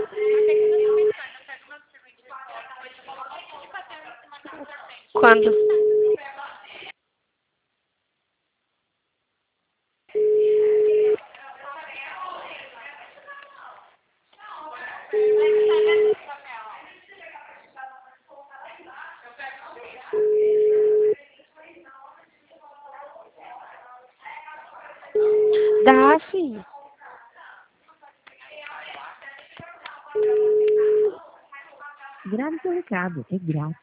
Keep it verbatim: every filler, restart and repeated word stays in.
Quando? Dá sim. Grave seu recado, é grátis.